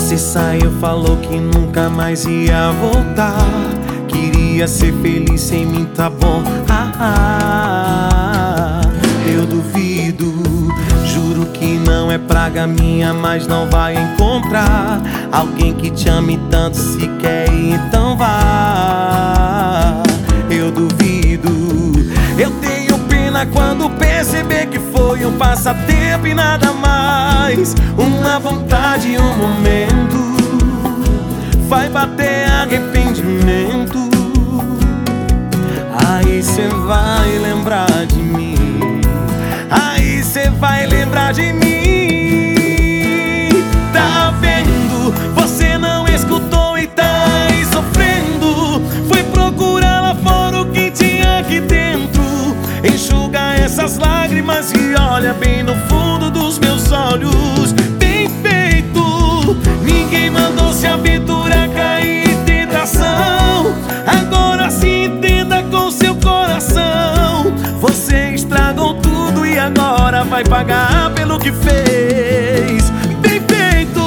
Você saiu, falou que nunca mais ia voltar. Queria ser feliz sem mim, tá bom? Eu duvido, juro que não é praga minha, mas não vai encontrar alguém que te ame tanto. Se quer ir, então vá. Eu duvido, eu tenho pena quando perceber que foi um passatempo e nada mais. Uma vontade, um momento, vai bater arrependimento. Aí cê vai lembrar de mim, aí cê vai lembrar de mim. Tá vendo? Você não escutou e tá aí sofrendo. Foi procurar lá fora o que tinha aqui dentro. Enxuga essas lágrimas e olha bem no fundo dos meus olhos. Bem feito, ninguém mandou se aventurar, cair em tentação. Agora se entenda com seu coração. Você estragou tudo e agora vai pagar pelo que fez. Bem feito.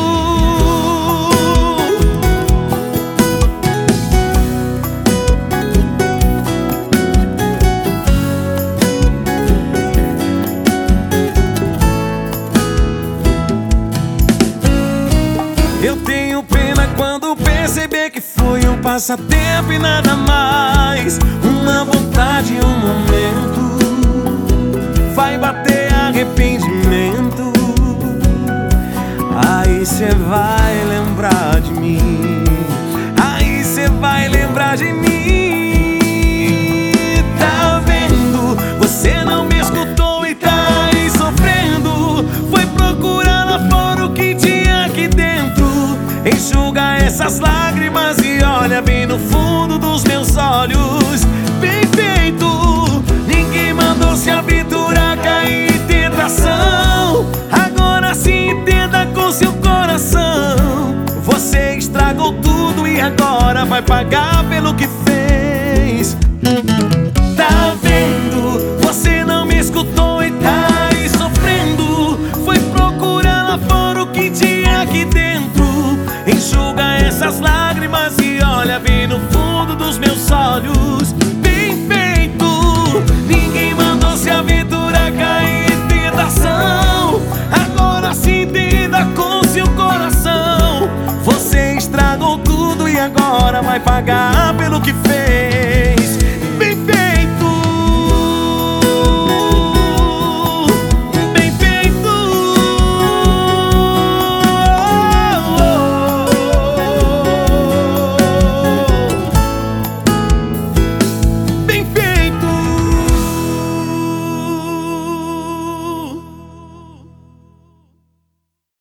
Eu tenho pena quando perceber que foi um passatempo e nada mais. Uma vontade, um momento, vai bater arrependimento. Aí cê vai lembrar de mim, aí cê vai lembrar de mim. Tá vendo? Você não me escutou e tá aí sofrendo. Foi procurar lá fora o que tinha aqui dentro. Enxuga essas lágrimas e olha bem no fundo dos meus olhos. Bem feito, ninguém mandou se aventurar, cair em tentação. Agora se entenda com seu coração. Você estragou tudo e agora vai pagar pelo que fez. Tá vendo? Você não me escutou e tá aí sofrendo. Foi procurar lá fora o que tinha aqui dentro. Enxuga essas lágrimas e olha bem no fundo dos meus olhos. Bem feito, ninguém mandou se aventurar, cair em tentação. Agora se entenda com seu coração. Você estragou tudo e agora vai pagar pelo que fez.